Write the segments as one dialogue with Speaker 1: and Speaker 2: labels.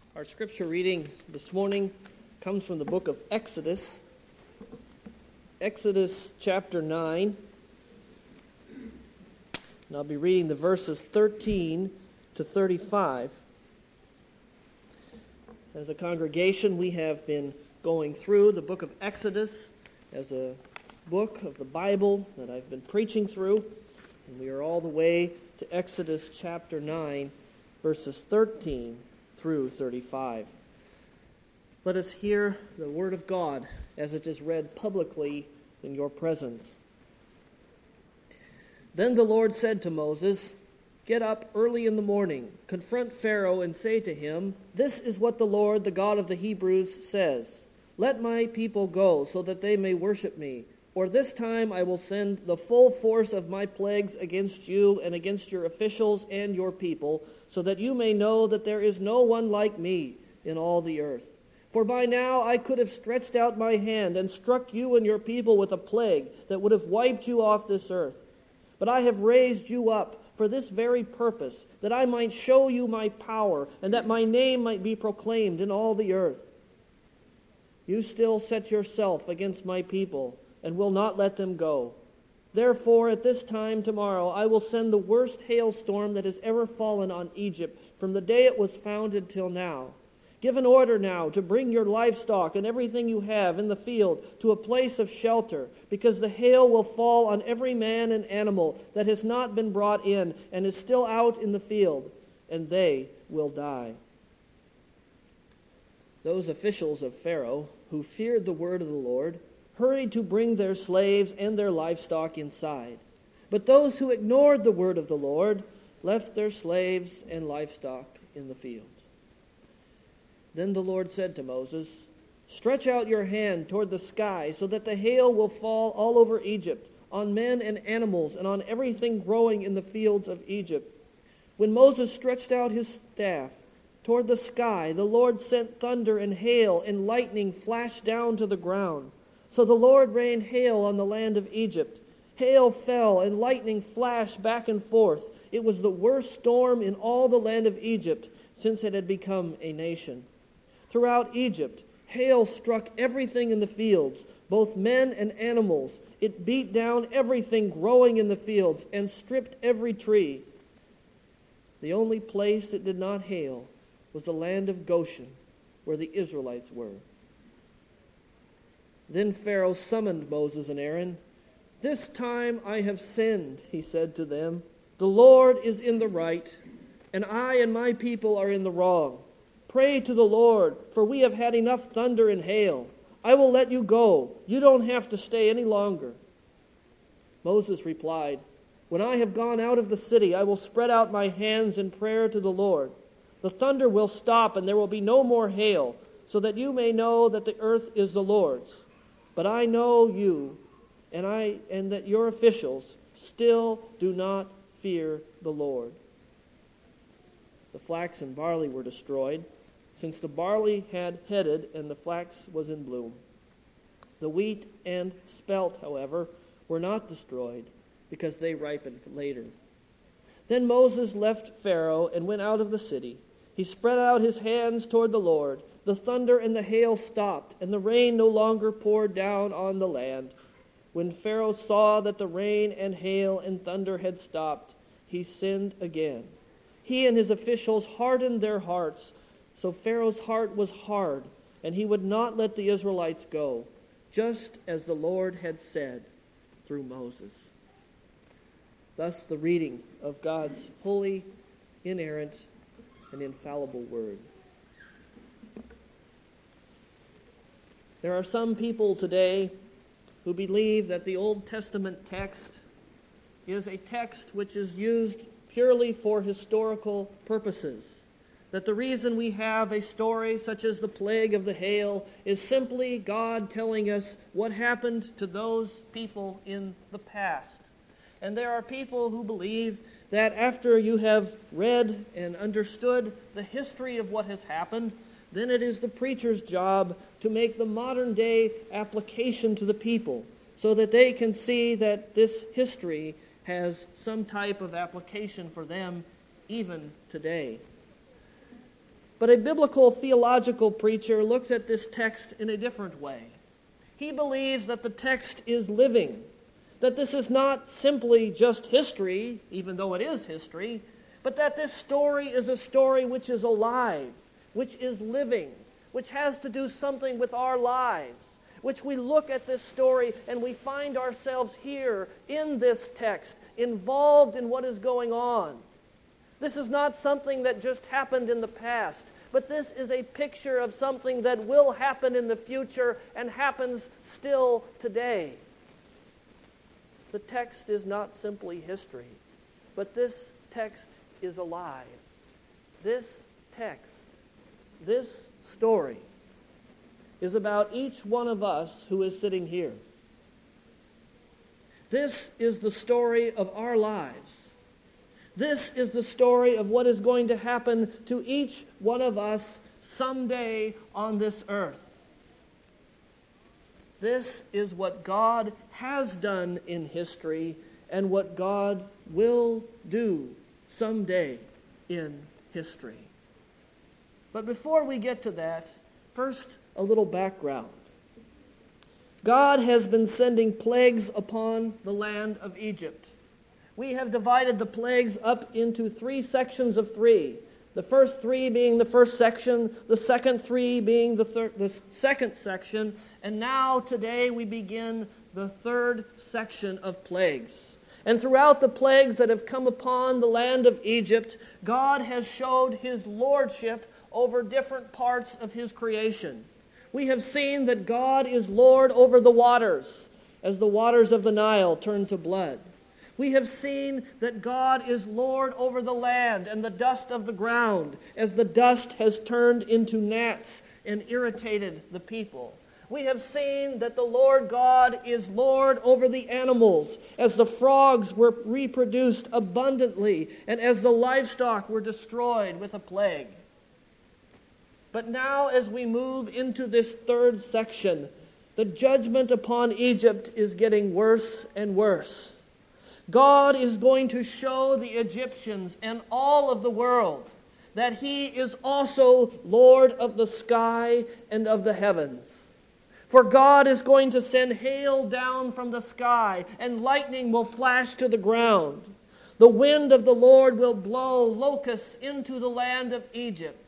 Speaker 1: Our scripture reading this morning comes from the book of Exodus. Exodus chapter 9. And I'll be reading the verses 13 to 35. As a congregation, we have been going through the book of Exodus as a book of the Bible that I've been preaching through. And we are all the way to Exodus chapter 9, verses 13 through 35. Let us hear the word of God as it is read publicly in your presence. Then the Lord said to Moses, "Get up early in the morning, confront Pharaoh, and say to him, 'This is what the Lord, the God of the Hebrews, says. Let my people go, so that they may worship me. Or this time I will send the full force of my plagues against you and against your officials and your people, so that you may know that there is no one like me in all the earth. For by now I could have stretched out my hand and struck you and your people with a plague that would have wiped you off this earth. But I have raised you up for this very purpose, that I might show you my power, and that my name might be proclaimed in all the earth. You still set yourself against my people, and will not let them go. Therefore, at this time tomorrow, I will send the worst hailstorm that has ever fallen on Egypt from the day it was founded till now. Give an order now to bring your livestock and everything you have in the field to a place of shelter, because the hail will fall on every man and animal that has not been brought in and is still out in the field, and they will die." Those officials of Pharaoh who feared the word of the Lord hurried to bring their slaves and their livestock inside. But those who ignored the word of the Lord left their slaves and livestock in the field. Then the Lord said to Moses, "Stretch out your hand toward the sky so that the hail will fall all over Egypt, on men and animals, and on everything growing in the fields of Egypt." When Moses stretched out his staff toward the sky, the Lord sent thunder and hail, and lightning flashed down to the ground. So the Lord rained hail on the land of Egypt. Hail fell and lightning flashed back and forth. It was the worst storm in all the land of Egypt since it had become a nation. Throughout Egypt, hail struck everything in the fields, both men and animals. It beat down everything growing in the fields and stripped every tree. The only place it did not hail was the land of Goshen, where the Israelites were. Then Pharaoh summoned Moses and Aaron. "This time I have sinned," he said to them. "The Lord is in the right, and I and my people are in the wrong. Pray to the Lord, for we have had enough thunder and hail. I will let you go. You don't have to stay any longer." Moses replied, "When I have gone out of the city, I will spread out my hands in prayer to the Lord. The thunder will stop, and there will be no more hail, so that you may know that the earth is the Lord's. But I know you, and that your officials still do not fear the Lord." The flax and barley were destroyed, since the barley had headed and the flax was in bloom. The wheat and spelt, however, were not destroyed, because they ripened later. Then Moses left Pharaoh and went out of the city. He spread out his hands toward the Lord. The thunder and the hail stopped, and the rain no longer poured down on the land. When Pharaoh saw that the rain and hail and thunder had stopped, he sinned again. He and his officials hardened their hearts, so Pharaoh's heart was hard, and he would not let the Israelites go, just as the Lord had said through Moses. Thus the reading of God's holy, inerrant, and infallible word. There are some people today who believe that the Old Testament text is a text which is used purely for historical purposes. That the reason we have a story such as the plague of the hail is simply God telling us what happened to those people in the past. And there are people who believe that after you have read and understood the history of what has happened, then it is the preacher's job to make the modern day application to the people so that they can see that this history has some type of application for them even today. But a biblical theological preacher looks at this text in a different way. He believes that the text is living, that this is not simply just history, even though it is history, but that this story is a story which is alive, which is living, which has to do something with our lives, which we look at this story and we find ourselves here in this text, involved in what is going on. This is not something that just happened in the past, but this is a picture of something that will happen in the future and happens still today. The text is not simply history, but this text is alive. This text, this story, is about each one of us who is sitting here. This is the story of our lives. This is the story of what is going to happen to each one of us someday on this earth. This is what God has done in history and what God will do someday in history. But before we get to that, first a little background. God has been sending plagues upon the land of Egypt. We have divided the plagues up into 3 sections of 3. The first 3 being the first section, the second 3 being the second section, and now today we begin the third section of plagues. And throughout the plagues that have come upon the land of Egypt, God has showed His lordship over different parts of His creation. We have seen that God is Lord over the waters, as the waters of the Nile turn to blood. We have seen that God is Lord over the land and the dust of the ground, as the dust has turned into gnats and irritated the people. We have seen that the Lord God is Lord over the animals, as the frogs were reproduced abundantly and as the livestock were destroyed with a plague. But now as we move into this third section, the judgment upon Egypt is getting worse and worse. God is going to show the Egyptians and all of the world that He is also Lord of the sky and of the heavens. For God is going to send hail down from the sky, and lightning will flash to the ground. The wind of the Lord will blow locusts into the land of Egypt.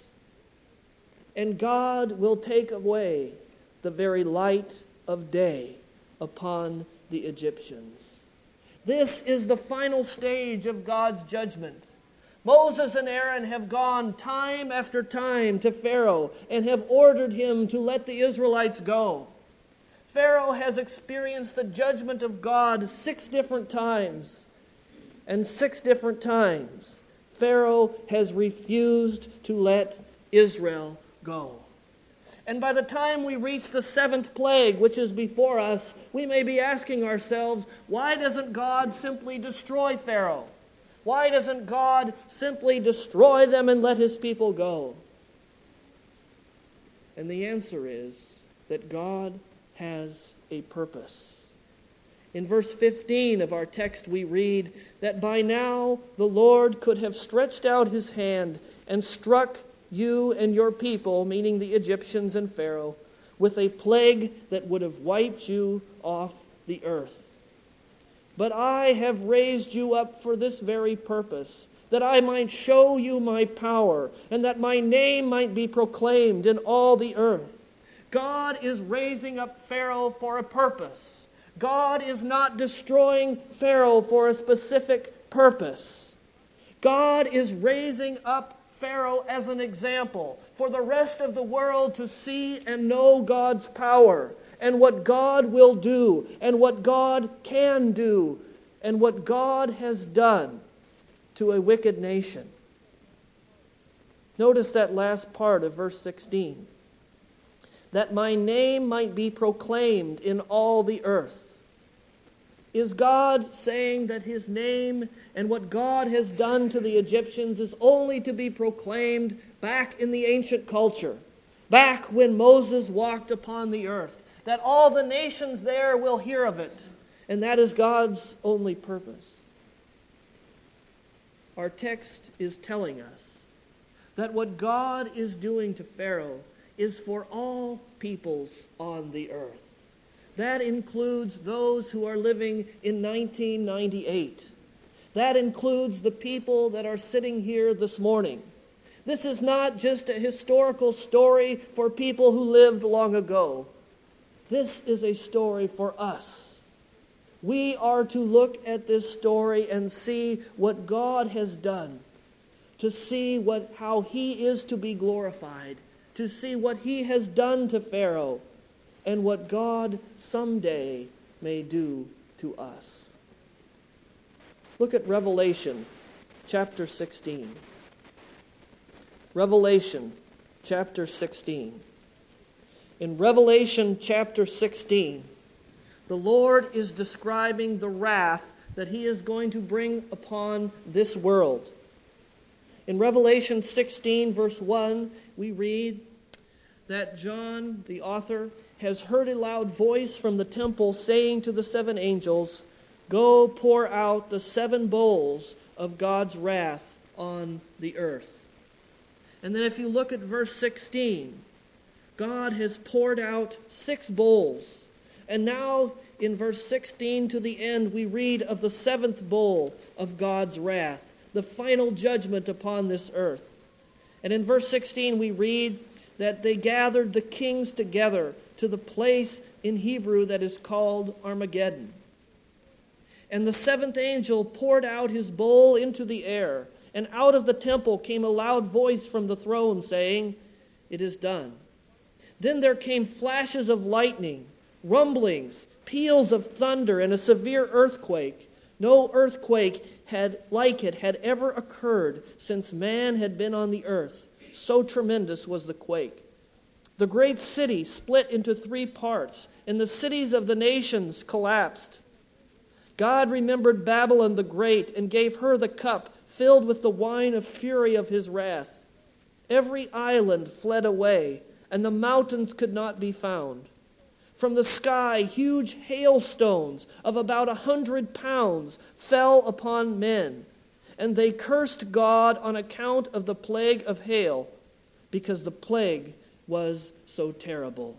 Speaker 1: And God will take away the very light of day upon the Egyptians. This is the final stage of God's judgment. Moses and Aaron have gone time after time to Pharaoh and have ordered him to let the Israelites go. Pharaoh has experienced the judgment of God 6 different times. And 6 different times, Pharaoh has refused to let Israel go. And by the time we reach the 7th plague, which is before us, we may be asking ourselves, why doesn't God simply destroy Pharaoh? Why doesn't God simply destroy them and let His people go? And the answer is that God has a purpose. In verse 15 of our text we read that by now the Lord could have stretched out His hand and struck you and your people, meaning the Egyptians and Pharaoh, with a plague that would have wiped you off the earth. But I have raised you up for this very purpose, that I might show you my power, and that my name might be proclaimed in all the earth. God is raising up Pharaoh for a purpose. God is not destroying Pharaoh for a specific purpose. God is raising up Pharaoh as an example for the rest of the world to see and know God's power and what God will do and what God can do and what God has done to a wicked nation. Notice that last part of verse 16. That my name might be proclaimed in all the earth. Is God saying that His name and what God has done to the Egyptians is only to be proclaimed back in the ancient culture, back when Moses walked upon the earth, that all the nations there will hear of it, and that is God's only purpose? Our text is telling us that what God is doing to Pharaoh is for all peoples on the earth. That includes those who are living in 1998. That includes the people that are sitting here this morning. This is not just a historical story for people who lived long ago. This is a story for us. We are to look at this story and see what God has done, to see how He is to be glorified, to see what He has done to Pharaoh, and what God someday may do to us. Look at Revelation chapter 16. Revelation chapter 16. In Revelation chapter 16, the Lord is describing the wrath that He is going to bring upon this world. In Revelation 16, verse 1, we read that John, the author, has heard a loud voice from the temple saying to the 7 angels, "Go pour out the 7 bowls of God's wrath on the earth." And then if you look at verse 16, God has poured out 6 bowls. And now in verse 16 to the end, we read of the 7th bowl of God's wrath, the final judgment upon this earth. And in verse 16 we read that they gathered the kings together to the place in Hebrew that is called Armageddon. And the 7th angel poured out his bowl into the air, and out of the temple came a loud voice from the throne saying, "It is done." Then there came flashes of lightning, rumblings, peals of thunder, and a severe earthquake. No earthquake like it had ever occurred since man had been on the earth. So tremendous was the quake. The great city split into 3 parts, and the cities of the nations collapsed. God remembered Babylon the Great and gave her the cup filled with the wine of fury of His wrath. Every island fled away, and the mountains could not be found. From the sky, huge hailstones of about 100 pounds fell upon men, and they cursed God on account of the plague of hail, because the plague was so terrible.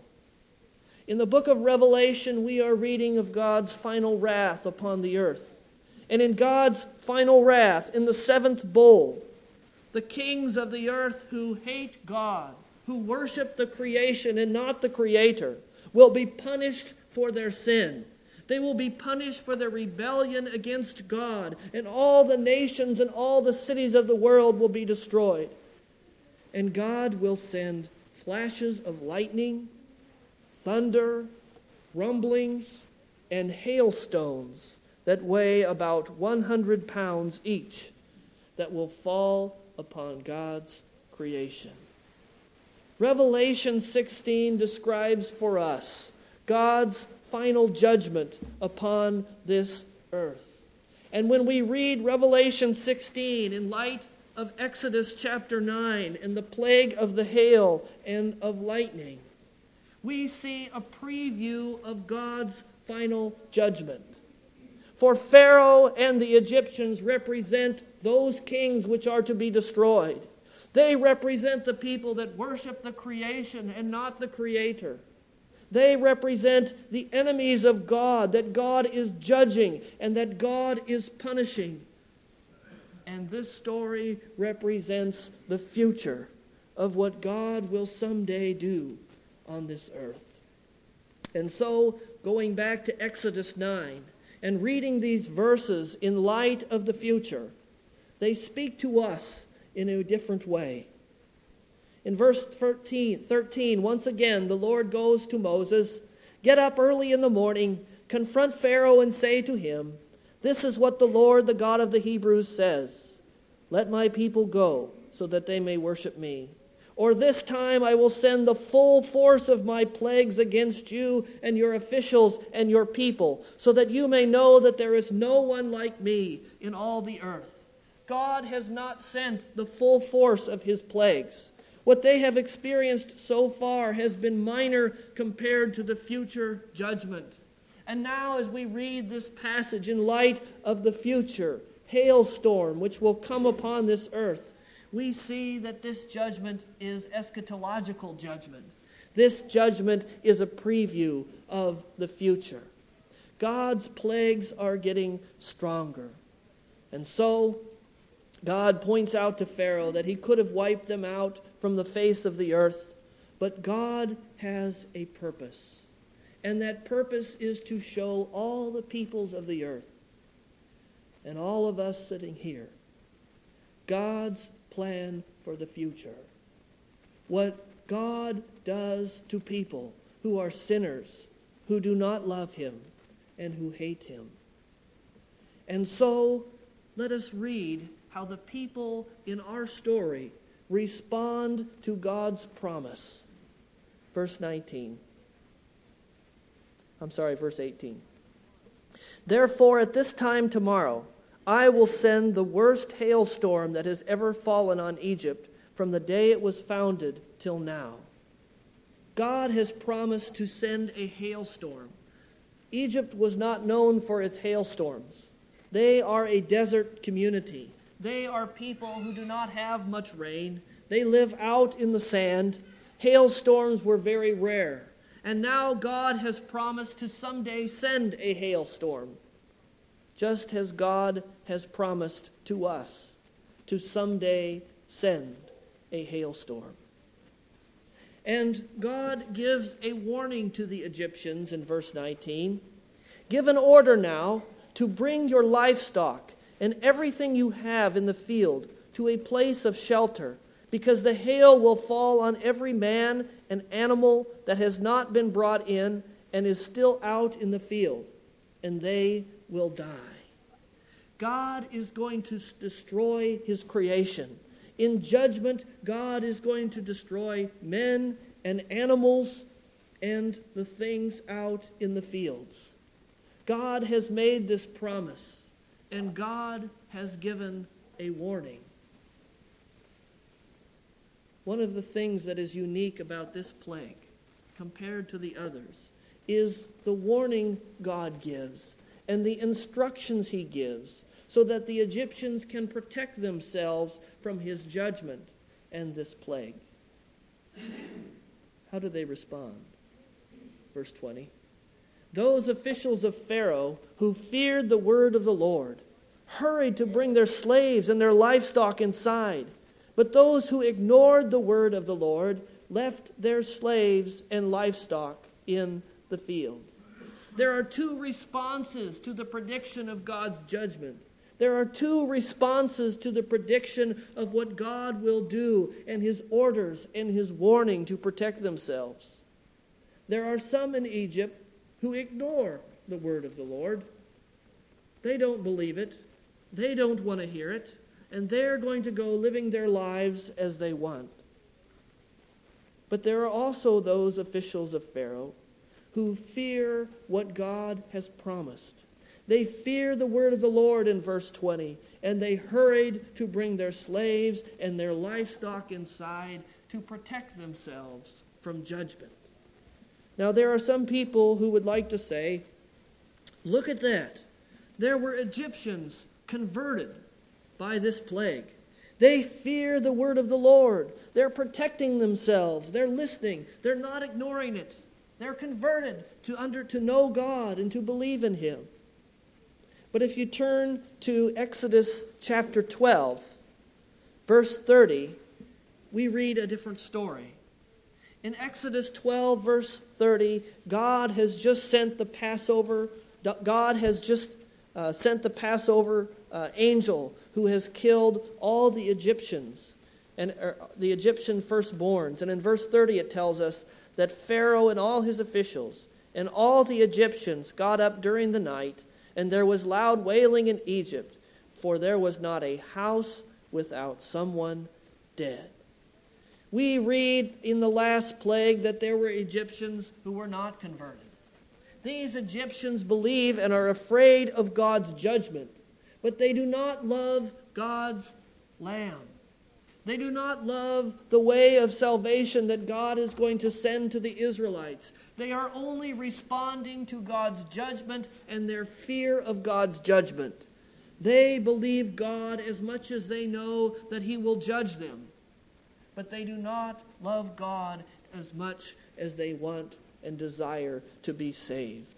Speaker 1: In the book of Revelation, we are reading of God's final wrath upon the earth. And in God's final wrath, in the 7th bowl, the kings of the earth who hate God, who worship the creation and not the Creator, will be punished for their sin. They will be punished for their rebellion against God, and all the nations and all the cities of the world will be destroyed. And God will send flashes of lightning, thunder, rumblings, and hailstones that weigh about 100 pounds each, that will fall upon God's creation. Revelation 16 describes for us God's final judgment upon this earth. And when we read Revelation 16 in light of Exodus chapter 9 and the plague of the hail and of lightning, we see a preview of God's final judgment. For Pharaoh and the Egyptians represent those kings which are to be destroyed. They represent the people that worship the creation and not the Creator. They represent the enemies of God, that God is judging and that God is punishing. And this story represents the future of what God will someday do on this earth. And so, going back to Exodus 9 and reading these verses in light of the future, they speak to us in a different way. In verse 13, once again, the Lord goes to Moses, "Get up early in the morning, confront Pharaoh and say to him, 'This is what the Lord, the God of the Hebrews, says. Let my people go, so that they may worship me. Or this time I will send the full force of my plagues against you and your officials and your people, so that you may know that there is no one like me in all the earth.'" God has not sent the full force of His plagues. What they have experienced so far has been minor compared to the future judgment. And now as we read this passage in light of the future hailstorm which will come upon this earth, we see that this judgment is eschatological judgment. This judgment is a preview of the future. God's plagues are getting stronger. And so, God points out to Pharaoh that he could have wiped them out from the face of the earth, but God has a purpose. And that purpose is to show all the peoples of the earth, and all of us sitting here, God's plan for the future. What God does to people who are sinners, who do not love him, and who hate him. And so, let us read how the people in our story respond to God's promise. Verse 18. Therefore, at this time tomorrow, I will send the worst hailstorm that has ever fallen on Egypt from the day it was founded till now. God has promised to send a hailstorm. Egypt was not known for its hailstorms. They are a desert community. They are people who do not have much rain. They live out in the sand. Hailstorms were very rare. And now God has promised to someday send a hailstorm, just as God has promised to us to someday send a hailstorm. And God gives a warning to the Egyptians in verse 19. Give an order now to bring your livestock and everything you have in the field to a place of shelter, because the hail will fall on every man and animal that has not been brought in and is still out in the field, and they will die. God is going to destroy his creation. In judgment, God is going to destroy men and animals and the things out in the fields. God has made this promise, and God has given a warning. One of the things that is unique about this plague, compared to the others, is the warning God gives and the instructions he gives so that the Egyptians can protect themselves from his judgment and this plague. How do they respond? Verse 20. Those officials of Pharaoh who feared the word of the Lord hurried to bring their slaves and their livestock inside. But those who ignored the word of the Lord left their slaves and livestock in the field. There are two responses to the prediction of God's judgment. There are two responses to the prediction of what God will do and his orders and his warning to protect themselves. There are some in Egypt who ignore the word of the Lord. They don't believe it. They don't want to hear it. And they're going to go living their lives as they want. But there are also those officials of Pharaoh who fear what God has promised. They fear the word of the Lord in verse 20, and they hurried to bring their slaves and their livestock inside to protect themselves from judgment. Now, there are some people who would like to say, look at that. There were Egyptians converted by this plague. They fear the word of the Lord. They're protecting themselves. They're listening. They're not ignoring it. They're converted to know God and to believe in him. But if you turn to Exodus chapter 12, verse 30, we read a different story. In Exodus 12, verse 30, God has just sent the Passover. God has just sent the Passover angel who has killed all the Egyptians and the Egyptian firstborns. And in verse 30 it tells us that Pharaoh and all his officials and all the Egyptians got up during the night, and there was loud wailing in Egypt, for there was not a house without someone dead. We read in the last plague that there were Egyptians who were not converted. These Egyptians believe and are afraid of God's judgment, but they do not love God's Lamb. They do not love the way of salvation that God is going to send to the Israelites. They are only responding to God's judgment and their fear of God's judgment. They believe God as much as they know that He will judge them. But they do not love God as much as they want and desire to be saved.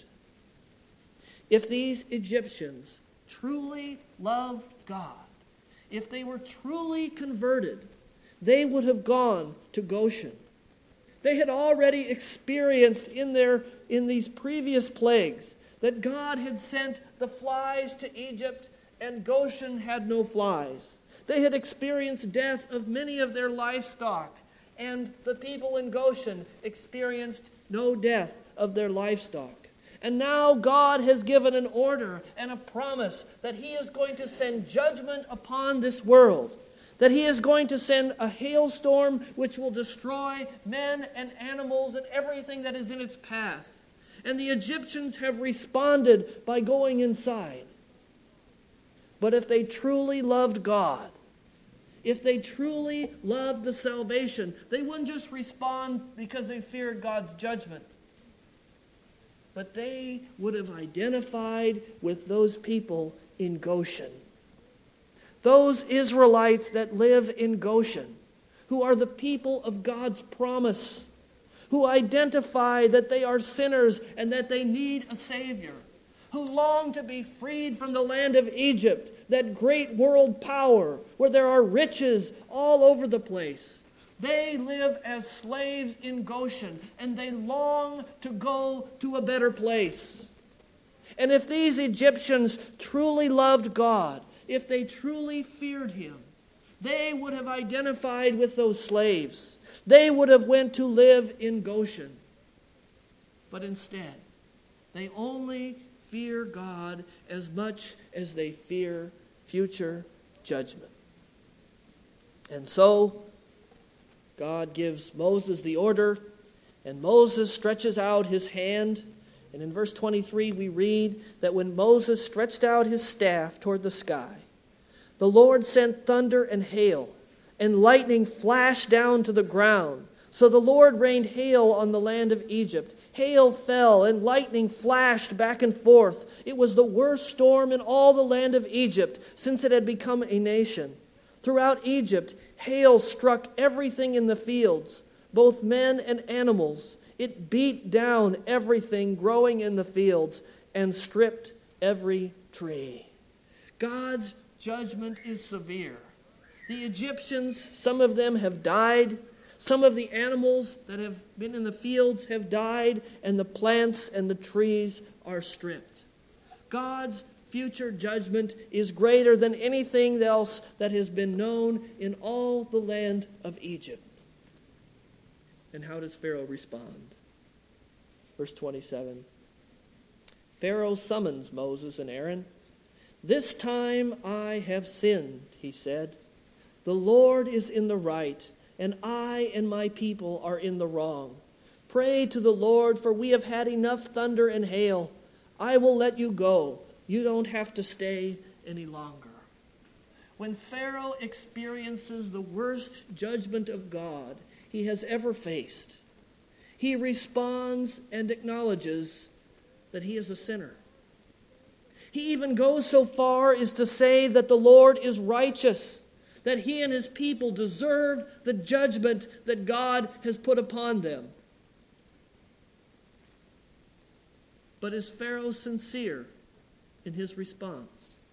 Speaker 1: If these Egyptians truly loved God, if they were truly converted, they would have gone to Goshen. They had already experienced in these previous plagues that God had sent the flies to Egypt and Goshen had no flies. They had experienced death of many of their livestock, and the people in Goshen experienced no death of their livestock. And now God has given an order and a promise that He is going to send judgment upon this world, that He is going to send a hailstorm which will destroy men and animals and everything that is in its path. And the Egyptians have responded by going inside. But if they truly loved God, if they truly loved the salvation, they wouldn't just respond because they feared God's judgment. But they would have identified with those people in Goshen. Those Israelites that live in Goshen, who are the people of God's promise, who identify that they are sinners and that they need a Savior, who long to be freed from the land of Egypt, that great world power where there are riches all over the place. They live as slaves in Goshen, and they long to go to a better place. And if these Egyptians truly loved God, if they truly feared Him, they would have identified with those slaves. They would have went to live in Goshen. But instead, they only fear God as much as they fear future judgment. And so, God gives Moses the order, and Moses stretches out his hand. And in verse 23 we read that when Moses stretched out his staff toward the sky, the Lord sent thunder and hail, and lightning flashed down to the ground. So the Lord rained hail on the land of Egypt. Hail fell and lightning flashed back and forth. It was the worst storm in all the land of Egypt since it had become a nation. Throughout Egypt, hail struck everything in the fields, both men and animals. It beat down everything growing in the fields and stripped every tree. God's judgment is severe. The Egyptians, some of them have died. Some of the animals that have been in the fields have died, and the plants and the trees are stripped. God's future judgment is greater than anything else that has been known in all the land of Egypt. And how does Pharaoh respond? Verse 27. Pharaoh summons Moses and Aaron. "This time I have sinned," he said. "The Lord is in the right, and I and my people are in the wrong. Pray to the Lord, for we have had enough thunder and hail. I will let you go. You don't have to stay any longer." When Pharaoh experiences the worst judgment of God he has ever faced, he responds and acknowledges that he is a sinner. He even goes so far as to say that the Lord is righteous, that he and his people deserve the judgment that God has put upon them. But is Pharaoh sincere in his response?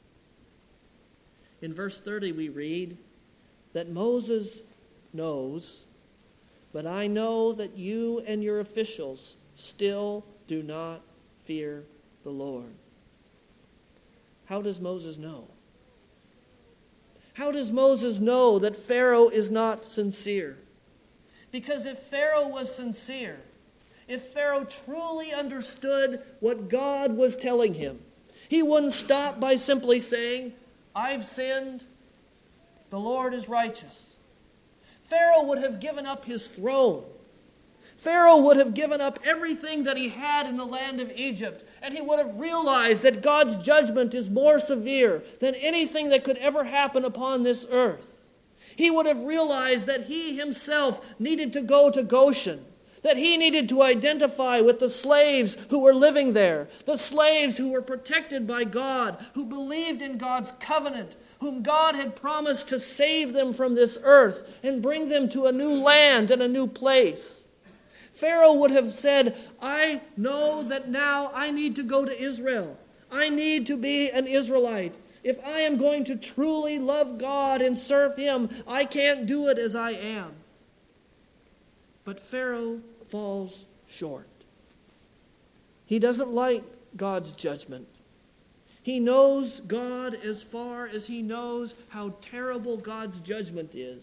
Speaker 1: In verse 30 we read that Moses knows, "But I know that you and your officials still do not fear the Lord." How does Moses know? How does Moses know that Pharaoh is not sincere? Because if Pharaoh was sincere, if Pharaoh truly understood what God was telling him, he wouldn't stop by simply saying, "I've sinned, the Lord is righteous." Pharaoh would have given up his throne. Pharaoh would have given up everything that he had in the land of Egypt, and he would have realized that God's judgment is more severe than anything that could ever happen upon this earth. He would have realized that he himself needed to go to Goshen, That he needed to identify with the slaves who were living there, the slaves who were protected by God, who believed in God's covenant, whom God had promised to save them from this earth and bring them to a new land and a new place. Pharaoh would have said, I know that now I need to go to Israel. I need to be an Israelite. If I am going to truly love God and serve Him, I can't do it as I am. But Pharaoh falls short. He doesn't like God's judgment. He knows God as far as he knows how terrible God's judgment is.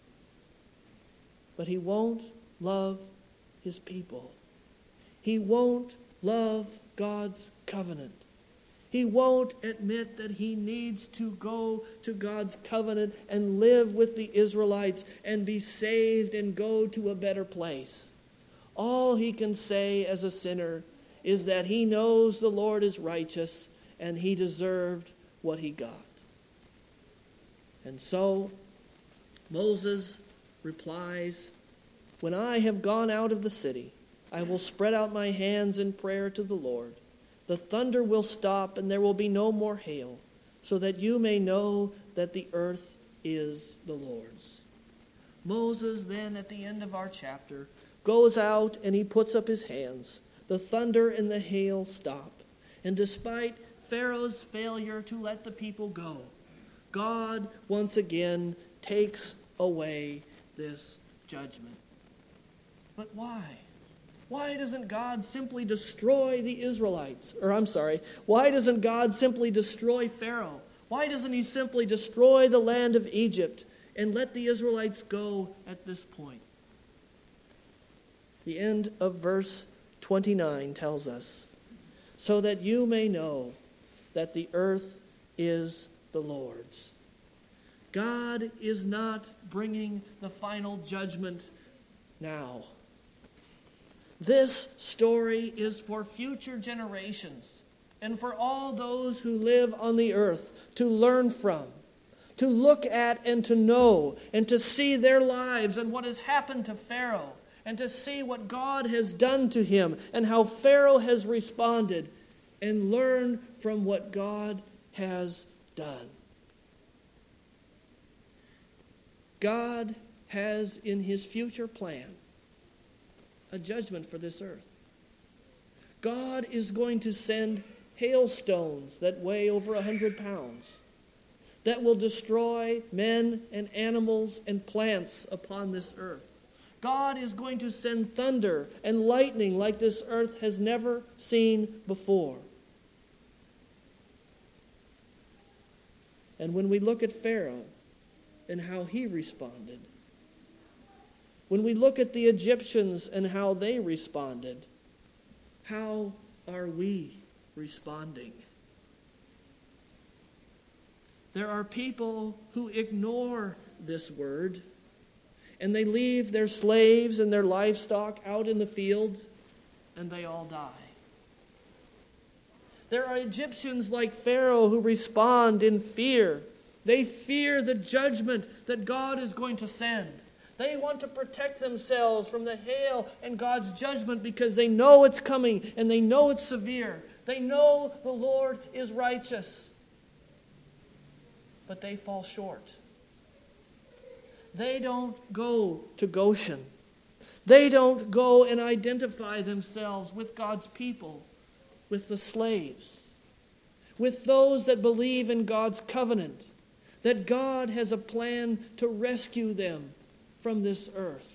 Speaker 1: But he won't love his people. He won't love God's covenant. He won't admit that he needs to go to God's covenant and live with the Israelites and be saved and go to a better place. All he can say as a sinner is that he knows the Lord is righteous and he deserved what he got. And so Moses replies, when I have gone out of the city, I will spread out my hands in prayer to the Lord. The thunder will stop and there will be no more hail, so that you may know that the earth is the Lord's. Moses then, at the end of our chapter, goes out and he puts up his hands. The thunder and the hail stop. And despite Pharaoh's failure to let the people go, God once again takes away this judgment. But why? Why doesn't God simply destroy the Israelites? Why doesn't God simply destroy Pharaoh? Why doesn't he simply destroy the land of Egypt and let the Israelites go at this point? The end of verse 29 tells us, so that you may know that the earth is the Lord's. God is not bringing the final judgment now. This story is for future generations and for all those who live on the earth to learn from, to look at and to know and to see their lives and what has happened to Pharaoh, and to see what God has done to him and how Pharaoh has responded, and learn from what God has done. God has in his future plan a judgment for this earth. God is going to send hailstones that weigh over 100 pounds that will destroy men and animals and plants upon this earth. God is going to send thunder and lightning like this earth has never seen before. And when we look at Pharaoh and how he responded, when we look at the Egyptians and how they responded, how are we responding? There are people who ignore this word, and they leave their slaves and their livestock out in the field, and they all die. There are Egyptians like Pharaoh who respond in fear. They fear the judgment that God is going to send. They want to protect themselves from the hail and God's judgment because they know it's coming and they know it's severe. They know the Lord is righteous. But they fall short. They don't go to Goshen. They don't go and identify themselves with God's people, with the slaves, with those that believe in God's covenant, that God has a plan to rescue them from this earth.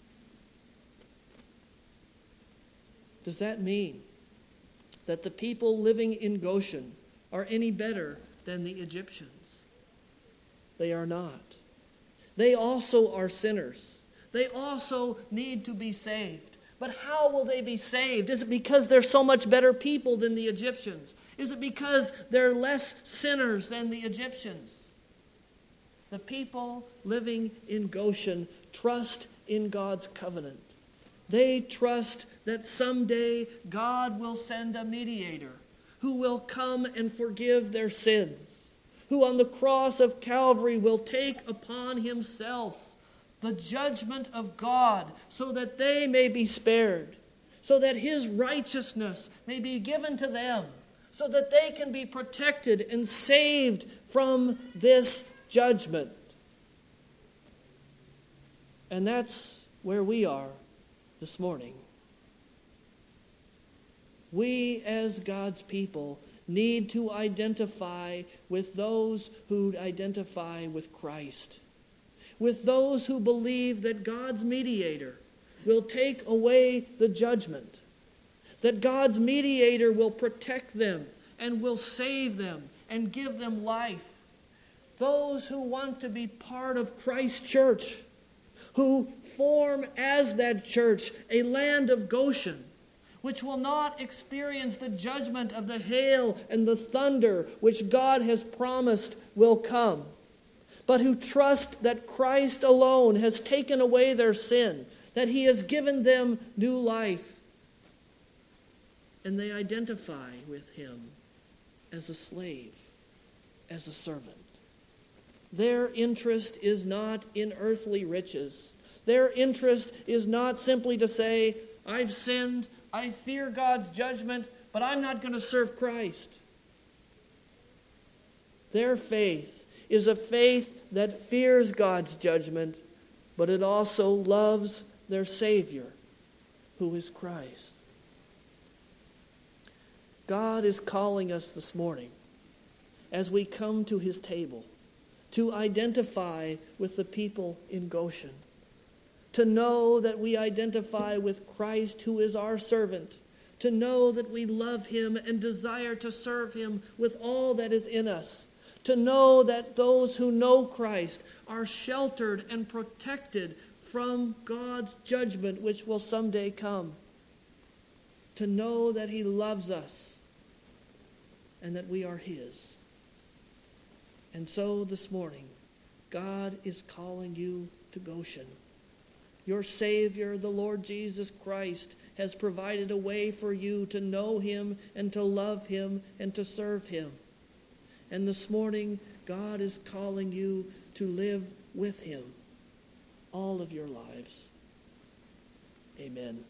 Speaker 1: Does that mean that the people living in Goshen are any better than the Egyptians? They are not. They also are sinners. They also need to be saved. But how will they be saved? Is it because they're so much better people than the Egyptians? Is it because they're less sinners than the Egyptians? The people living in Goshen trust in God's covenant. They trust that someday God will send a mediator who will come and forgive their sins, who on the cross of Calvary will take upon himself the judgment of God, so that they may be spared, so that His righteousness may be given to them, so that they can be protected and saved from this judgment. And that's where we are this morning. We, as God's people, need to identify with those who identify with Christ, with those who believe that God's mediator will take away the judgment, that God's mediator will protect them and will save them and give them life. Those who want to be part of Christ's church, who form as that church a land of Goshen, which will not experience the judgment of the hail and the thunder which God has promised will come, but who trust that Christ alone has taken away their sin, that He has given them new life, and they identify with Him as a slave, as a servant. Their interest is not in earthly riches. Their interest is not simply to say, I've sinned, I fear God's judgment, but I'm not going to serve Christ. Their faith is a faith that fears God's judgment, but it also loves their Savior, who is Christ. God is calling us this morning, as we come to His table, to identify with the people in Goshen, to know that we identify with Christ, who is our servant, to know that we love Him and desire to serve Him with all that is in us, to know that those who know Christ are sheltered and protected from God's judgment, which will someday come, to know that He loves us and that we are His. And so this morning, God is calling you to Goshen. Your Savior, the Lord Jesus Christ, has provided a way for you to know Him and to love Him and to serve Him. And this morning, God is calling you to live with Him all of your lives. Amen.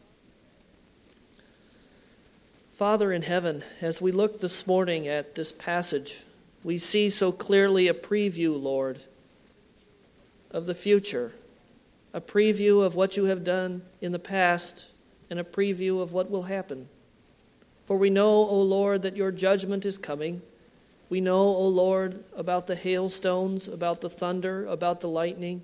Speaker 1: Father in heaven, as we look this morning at this passage, we see so clearly a preview, Lord, of the future. A preview of what you have done in the past, and a preview of what will happen. For we know, O Lord, that your judgment is coming. We know, O Lord, about the hailstones, about the thunder, about the lightning.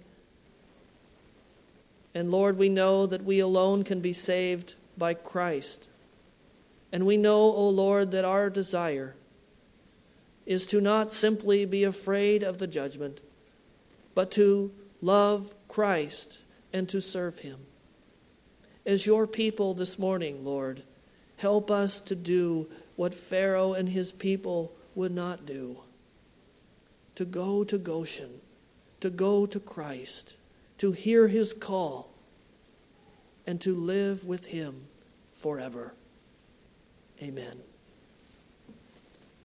Speaker 1: And Lord, we know that we alone can be saved by Christ. And we know, O Lord, that our desire is to not simply be afraid of the judgment, but to love Christ and to serve Him. As your people this morning, Lord, help us to do what Pharaoh and his people would not do. To go to Goshen, to go to Christ, to hear His call, and to live with Him forever. Amen.